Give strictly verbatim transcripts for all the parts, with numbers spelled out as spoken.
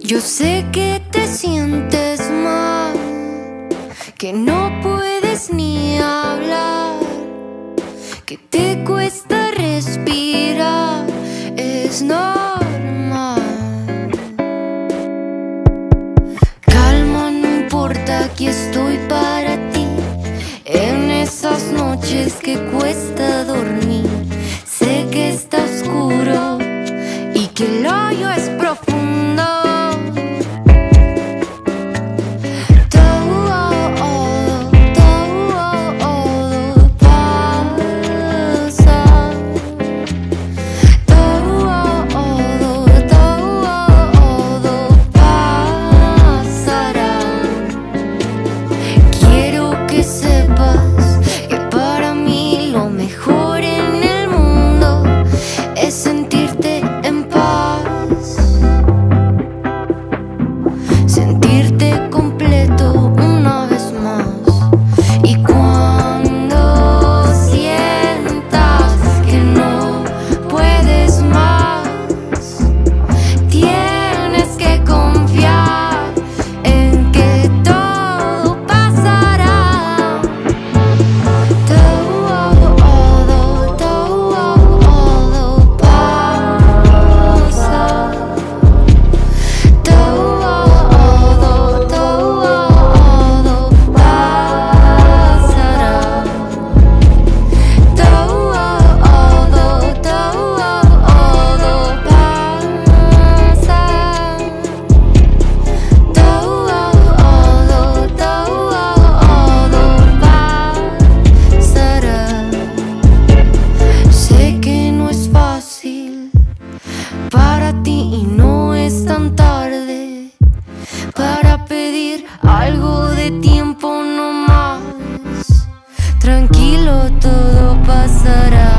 Yo sé que te sientes mal, que no puedes ni hablar, que te cuesta respirar, es normal. Calma, no importa, aquí estoy para ti. En esas noches que cuesta dormir, sé que está oscuro y que el hoyo es profundo. Y no es tan tarde para pedir algo de tiempo no más. Tranquilo, todo pasará.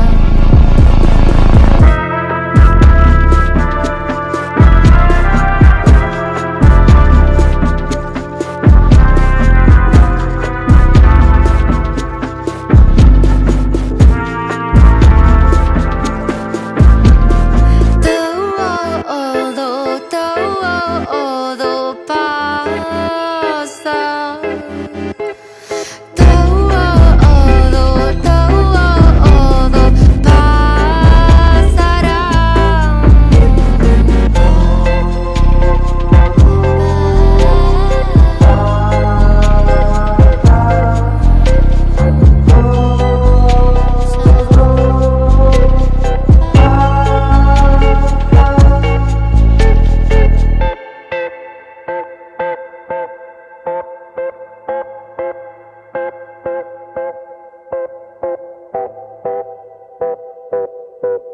Thank you.